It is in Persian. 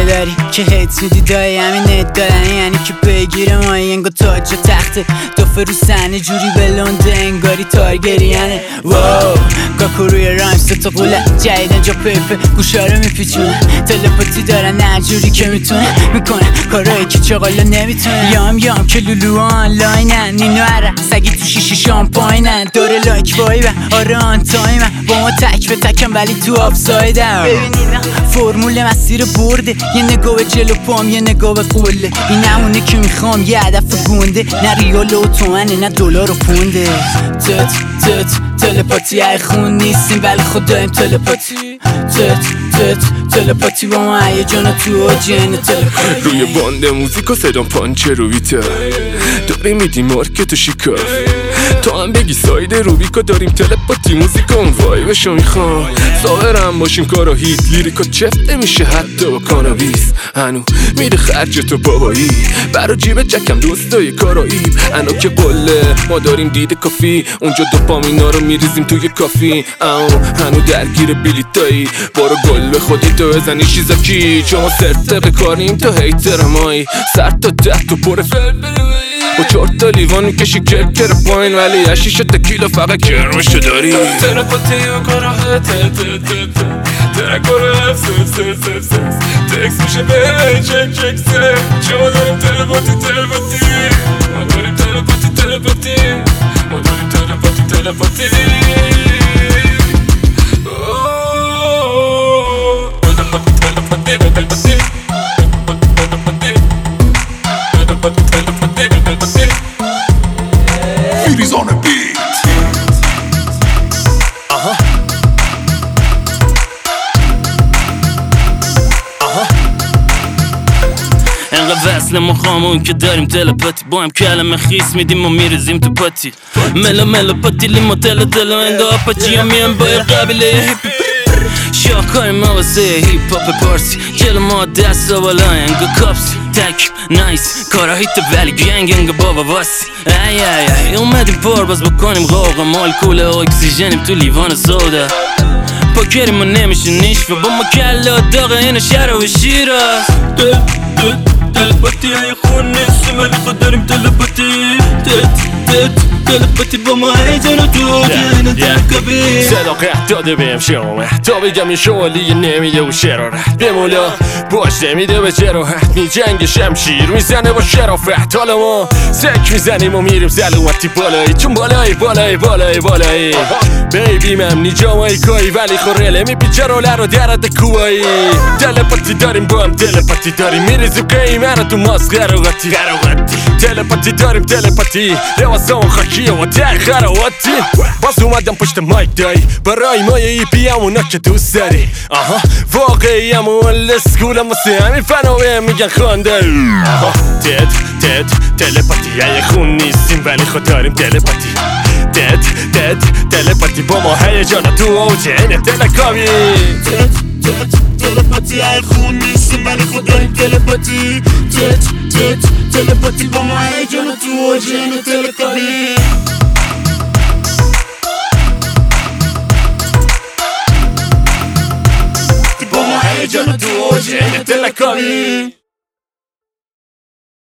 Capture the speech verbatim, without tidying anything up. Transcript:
داری که هیت میدی دایی همین ات دارن، یعنی که بگیره مایی انگار تاج و تخته دفه رو سنه جوری بلنده انگاری تارگریانه. واو کاکو روی رایم ستا قوله جدیدن جا پیپه گوشاره میپیچونه تلپاتی دارن هر جوری که میتونه میکنه کارایی که چاقالا نمیتونه. یام یام که لولو آنلاینن نینو عرق سگی تو شیشی شامپاینن داره لایک وایبن آره آن تایمن با ما تک به تکم ولی تو آفسایدم. ببینینا فرمول مسیر برده یه نگاه به جلو پام یه نگاه به قله این همونه که میخوام یه هدف گونده نه ریال و تومنه نه دلار و پونده. تت تت تلپاتی های خون نیستیم ولی خود داریم تلپاتی. تت تت تلپاتی با ما هیجانا تو آجین تلپاتی. روی باند موزیک و صدام پانچه رو بیتر داری میدی مارکت و شکاف تا هم بگی ساید روبیکا داریم تلپاتی موزیک اون وایبشو میخوام ظاهرم باشیم کارا هیت لیریکا چفته میشه حتی با کانابیس هنو میره خرج تو بابایی برا جیب جکم دوستای کارایی انا که قله ما داریم دید کافی اونجا دوپامینا رو میریزیم توی کافی اما هنو درگیر بلیتایی برو گل به خودی تو بزنی شیزاکی چون سرطق کاریم تو هیتر مایی سر تا ده تو پر با چهار تا لیوان میکشی کرک کر پایین ولی هشیش تکیلا فقط کرمشو داری. تلپاتی و کاراه ترکاره سس سس سس تکس میشه به چک چک سس شما داریم تلپاتی تلپاتی ما داریم تلپاتی تلپاتی ما داریم تلپاتی تلپاتی He's on a beat. Aha. Aha. انقدر وصل مخامون که داریم تلپاتی با هم کلمه خیس میدیم و میرزیم تو پاتی ملا ملا پاتی لیمو تل تل انگاه پاچی هم میان با قبیله هیپی شاکای ما واسه هیپ هاپ پارسی جلو ما دست و بالا انگاه کاپسی تک نایس کاراهی تو ولی گنگ انگاه بابا واسی ای ای ای اومدیم پار باز بکنیم غاقا مال کوله اکسیژنیم تو لیوان سودا پاکریم و نمیشه نیش و با ما کلا داغه اینو شهر و شیراز. تلپاتی های خون نیستیم ولی خود داریم تلپاتی. تت تت تلپاتی با ما هیجان و تو جنه تلکبی صداقت داده بهم شرامت تا بگم این شوالیه نمیده و شرارت به مولا باش نمیده به جراحت می جنگ شمشیر میزنه با شرافت حالا ما سک میزنیم و میریم سلامتی بالایی چون بالایی بالایی بالایی بالایی بیبی ممنی جامایی کایی ولی خورله میپیچه روله رو درد کوایی. تلپاتی داریم با هم تلپاتی داریم میریزیم قیمه رو تو ماسک غراغتی تلپاتی داریم تلپاتی لباسمون خاکیه و ته خراواتی باز اومدم پشت مایک دایی برای ما یه ایپی همونا که دوست داری آها واقعی همون لسکولم واسه همین فناوه میگن خانده. تت تت تلپاتی های خون نیستیم ولی خود داریم تلپاتی. تت تت تلپاتی با ما هیجانا تو اوج این تلکامی. تت تت تلپاتی های خون نیستیم ولی خود داریم تلپاتی. تت تت تلپاتی با ما هیجانا تو اوج این تلکامی. با ما هیجانا تو اوج این تلکامی.